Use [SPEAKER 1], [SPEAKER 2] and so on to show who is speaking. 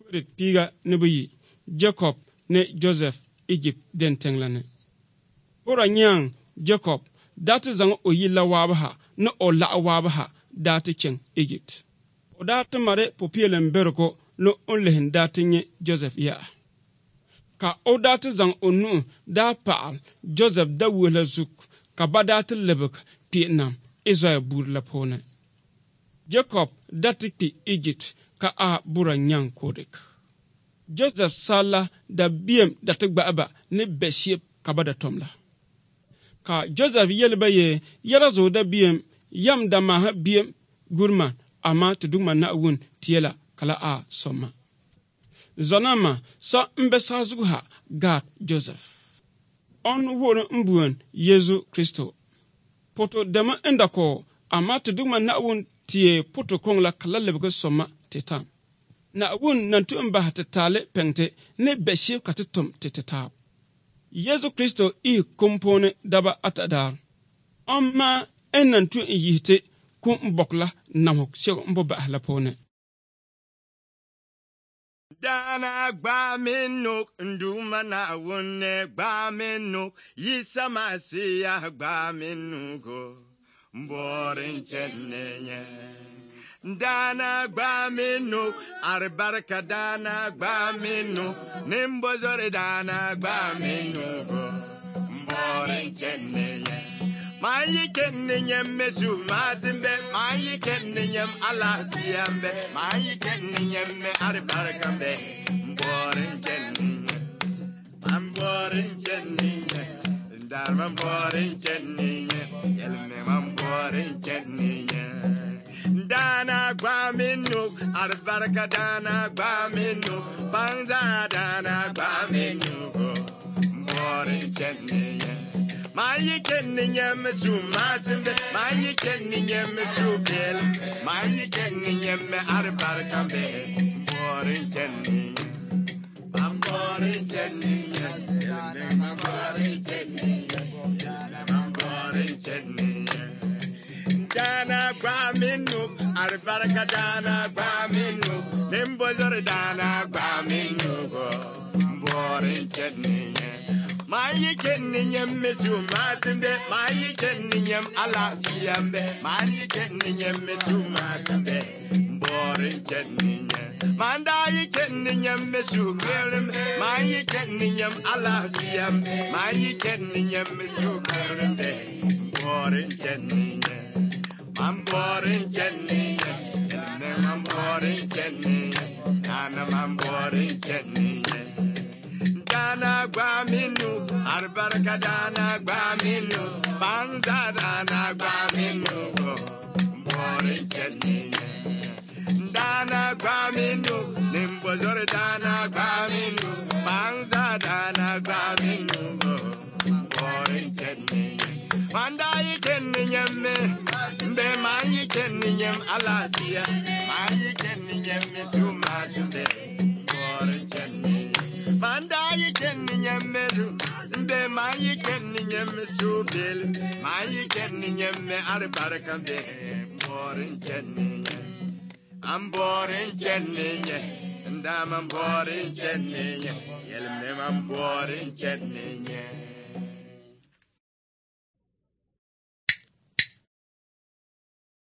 [SPEAKER 1] rit piga ne buyi Jacob ne Joseph Egypt den tenglane ora nyang Jacob dati zang o yilla wabaha ne o la wabaha dati chen Egypt o dati mare popielen berko no onlehen dati nye Joseph ya ka o dati zang onu da paal Joseph da wula zuk ka ba dati lebek pietnam Israel bur la pone Jacob dati pi Egypt ka a bura nyang kodek Joseph sala da biem dati gbaaba ne beship ka ba da tomla ka Joseph yelba ye yara zo da biem yam da maha biem gurma ama tuduma na wun tiela kala a soma zonama sa mbesa zuha God Joseph on wona mbuon Yesu Kristo poto dama endako ama tuduma na wun tie poto kongla kala lebgo soma tetan na wun nantu mba hatetale pente ne beshi katitum tetetab Yesu Kristo I kompone daba atadar amma enantu yite kum bokla namok se mbo ba la pone
[SPEAKER 2] Dana gba minuk nduma na wone gba minuk yisama siya gba minugo mborin chenenye Dana gba minuk arbarka dana gba minuk nimbozore dana gba minugo mborin chenenye Mayi kennyem mesu mazimbe mayi kennyem alafiambe mayi kennyem me arbarkambe mborin kennyem darma mborin kennyem elme mborin kennyem dana gwaminu arbarka dana gwaminu banza dana gwaminu mborin kennyem Mayi kennyem su mazimbe mayi kennyem su bel mayi kennyem arbarkambe borin kennyem borin kennyem borin kennyem dana gwaminu arbarka dana gwaminu nimbozor dana gwaminu borin kennyem Mayi kennyem mesu mazimbe mayi kennyem alafiambe mayi kennyem mesu mazimbe borin kennyem mandayi kennyem mesu kelem mayi kennyem alafiambe mayi kennyem mesu kelem borin kennyem borin kennyem borin kennyem ana borin kennyem Dana gwaminu arbarka dana gwaminu banza dana gwaminu borin kennyem dana gwaminu nimbozore dana gwaminu banza dana gwaminu borin kennyem mandayi kennyem mbe mayi kennyem alafia mayi kennyem sumasumbe borin kennyem Mandayi kennyem meru mbe mayi kennyem subel mayi kennyem arbarkambe borin kennyem am borin kennyem ndam borin kennyem yelme am borin kennyem